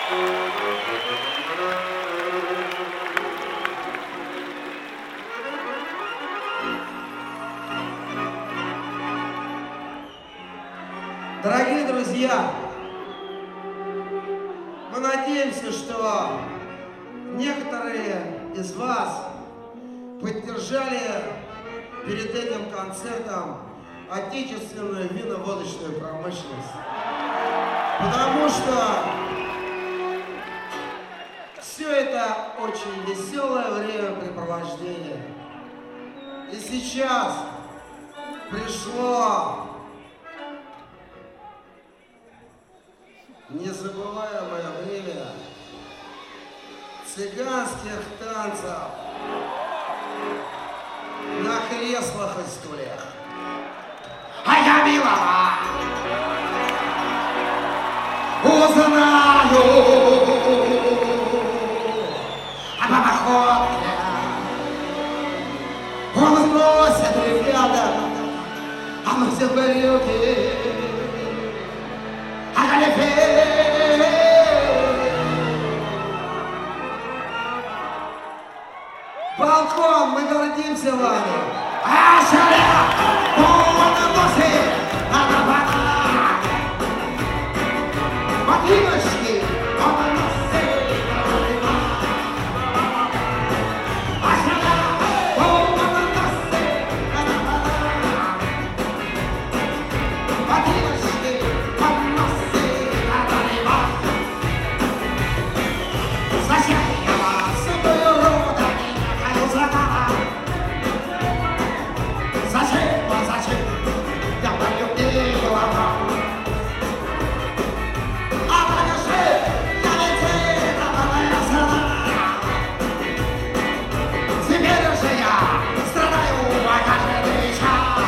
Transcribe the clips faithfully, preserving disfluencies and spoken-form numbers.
Дорогие друзья, мы надеемся, что некоторые из вас поддержали перед этим концертом отечественную вино-водочную промышленность. Потому что все это очень веселое времяпрепровождение. И сейчас пришло незабываемое время цыганских танцев на креслах и стульях. А я милого узнаю о мамоходке. Он носит, ребята, а носит брюки. А галифе. Балкон, мы гордимся вами. А шаля, он носит, а на банане. Ботиночки, он носит, а шаля, он носит, а на банане. Ботиночки, он носит, а на банане. Зачем я вас татуировками ходил за мама? Зачем, зачем я полюбил вам? А покажи, я ведь это страна. Теперь же я страдаю каждый час.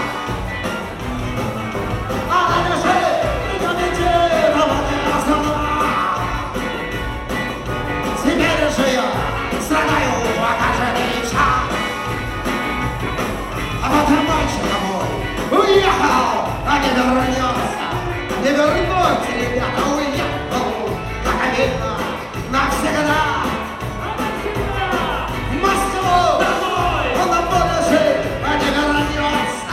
А покажи, я ведь это страна. Теперь же я страдаю каждый час. А вот мальчик мой уехал, а не вернется. Не вернется, ребята, уехал, как обидно, навсегда. В Москву он на будущее, а не вернется.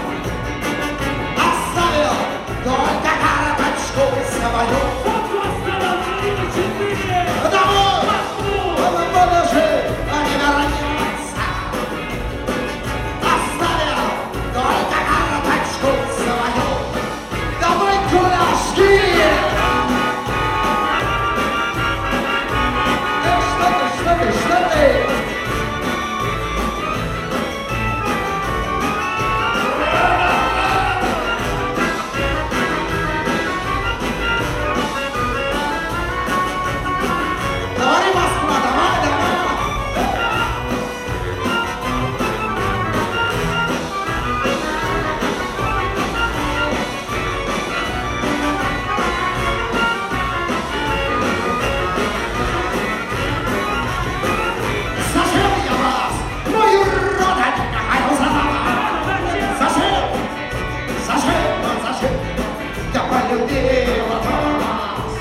Оставил только карточку свою. Домой он на будущее, а не вернется. Оставил только карточку свою. Давай кулачки! Эй, что ты, что ты, что ты? Давай, Москва, давай, давай! Зачем я вас, мою родину, ходил за мама? Зачем? Зачем? Зачем? Я полюбил вас.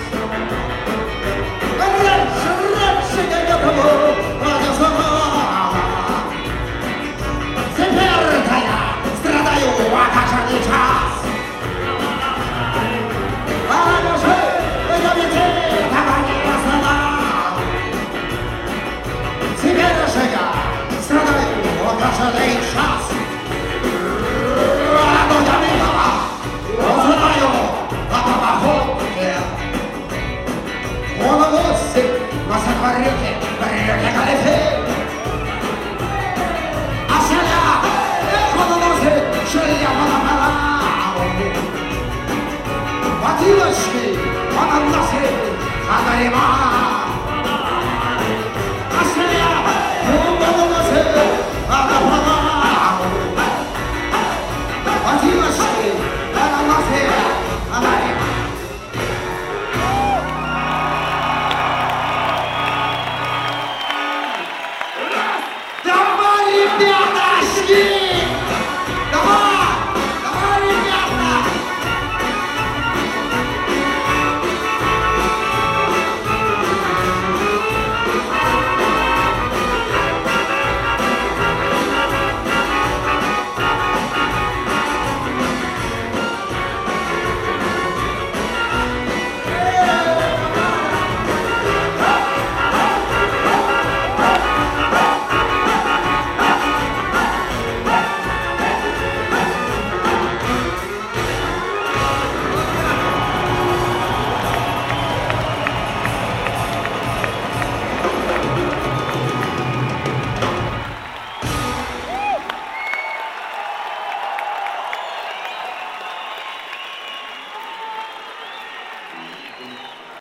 Раньше, раньше я этому не знала. Теперь-то я страдаю каждый час. А неужели я ведь этого не знала? Теперь же я страдаю каждый час. А ну я милого узнаю о мамоходке. Он носит на сахарюке брюки галифе.